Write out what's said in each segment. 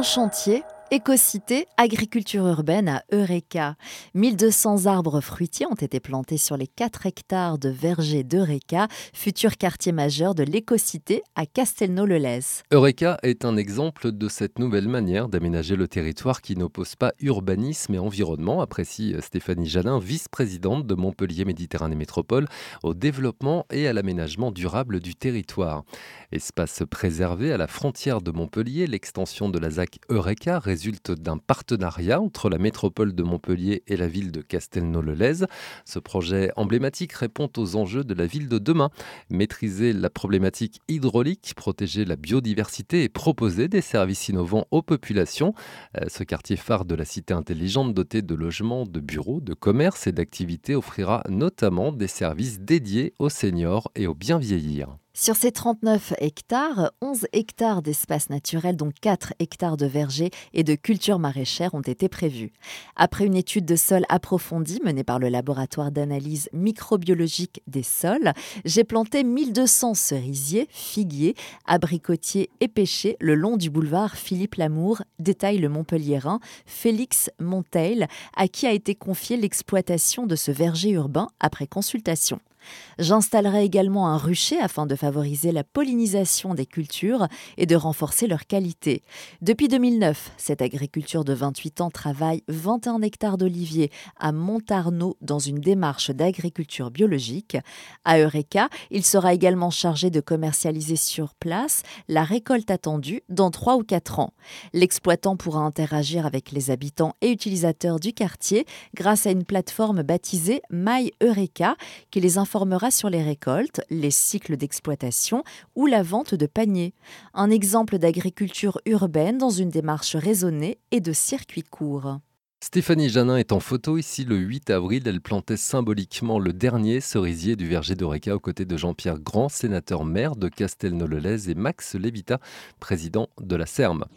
chantier, écocité, agriculture urbaine à Eureka. 1200 arbres fruitiers ont été plantés sur les 4 hectares de verger d'Eureka, futur quartier majeur de l'écocité à Castelnau-le-Lez. Eureka est un exemple de cette nouvelle manière d'aménager le territoire qui n'oppose pas urbanisme et environnement, apprécie Stéphanie Janin, vice-présidente de Montpellier Méditerranée Métropole, au développement et à l'aménagement durable du territoire. Espace préservé à la frontière de Montpellier, l'extension de la ZAC Eureka résulte d'un partenariat entre la métropole de Montpellier et la ville de Castelnau-le-Lez. Ce projet emblématique répond aux enjeux de la ville de demain. Maîtriser la problématique hydraulique, protéger la biodiversité et proposer des services innovants aux populations. Ce quartier phare de la cité intelligente doté de logements, de bureaux, de commerces et d'activités offrira notamment des services dédiés aux seniors et aux bien vieillir. Sur ces 39 hectares, 11 hectares d'espace naturel, dont 4 hectares de vergers et de cultures maraîchères ont été prévus. Après une étude de sol approfondie menée par le laboratoire d'analyse microbiologique des sols, j'ai planté 1200 cerisiers, figuiers, abricotiers et pêchers le long du boulevard Philippe Lamour, détaille le Montpelliérain Félix Monteil, à qui a été confiée l'exploitation de ce verger urbain après consultation. J'installerai également un rucher afin de favoriser la pollinisation des cultures et de renforcer leur qualité. Depuis 2009, cette agriculture de 28 ans travaille 21 hectares d'oliviers à Montarnot dans une démarche d'agriculture biologique. À Eureka, il sera également chargé de commercialiser sur place la récolte attendue dans 3 ou 4 ans. L'exploitant pourra interagir avec les habitants et utilisateurs du quartier grâce à une plateforme baptisée My Eureka qui les informera sur les récoltes, les cycles d'exploitation ou la vente de paniers. Un exemple d'agriculture urbaine dans une démarche raisonnée et de circuit court. Stéphanie Janin est en photo ici le 8 avril. Elle plantait symboliquement le dernier cerisier du verger d'Eureka aux côtés de Jean-Pierre Grand, sénateur-maire de Castelnau-le-Lez, et Max Lévita, président de la SERM.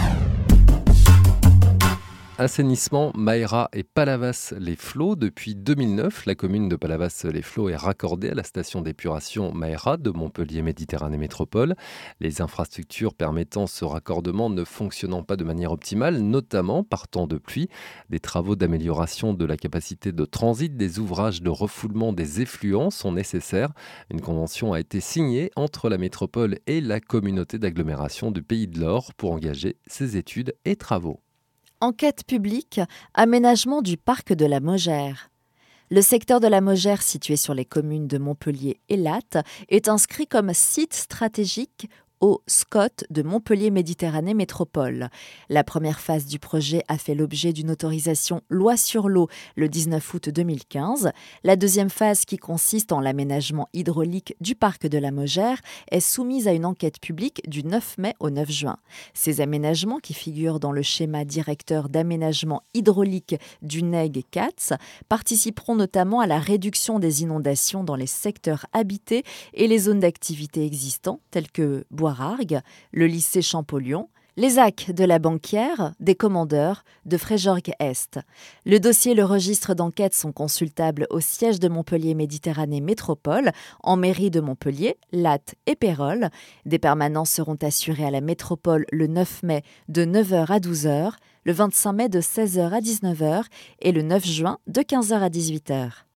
Assainissement, Maera et Palavas-les-Flots. Depuis 2009, la commune de Palavas-les-Flots est raccordée à la station d'épuration Maera de Montpellier Méditerranée Métropole. Les infrastructures permettant ce raccordement ne fonctionnant pas de manière optimale, notamment par temps de pluie. Des travaux d'amélioration de la capacité de transit, des ouvrages de refoulement des effluents sont nécessaires. Une convention a été signée entre la métropole et la communauté d'agglomération du Pays de l'Or pour engager ces études et travaux. Enquête publique, aménagement du parc de la Mogère. Le secteur de la Mogère, situé sur les communes de Montpellier et Latte, est inscrit comme site stratégique au SCOT de Montpellier Méditerranée Métropole. La première phase du projet a fait l'objet d'une autorisation loi sur l'eau le 19 août 2015. La deuxième phase, qui consiste en l'aménagement hydraulique du parc de la Mogère, est soumise à une enquête publique du 9 mai au 9 juin. Ces aménagements, qui figurent dans le schéma directeur d'aménagement hydraulique du NEG CATS, participeront notamment à la réduction des inondations dans les secteurs habités et les zones d'activité existants, tels que Boirargues, le lycée Champollion, les AC de la Banquière, des Commandeurs, de Fréjorgues-Est. Le dossier et le registre d'enquête sont consultables au siège de Montpellier Méditerranée Métropole, en mairie de Montpellier, Latte et Pérols. Des permanences seront assurées à la métropole le 9 mai de 9h à 12h, le 25 mai de 16h à 19h et le 9 juin de 15h à 18h.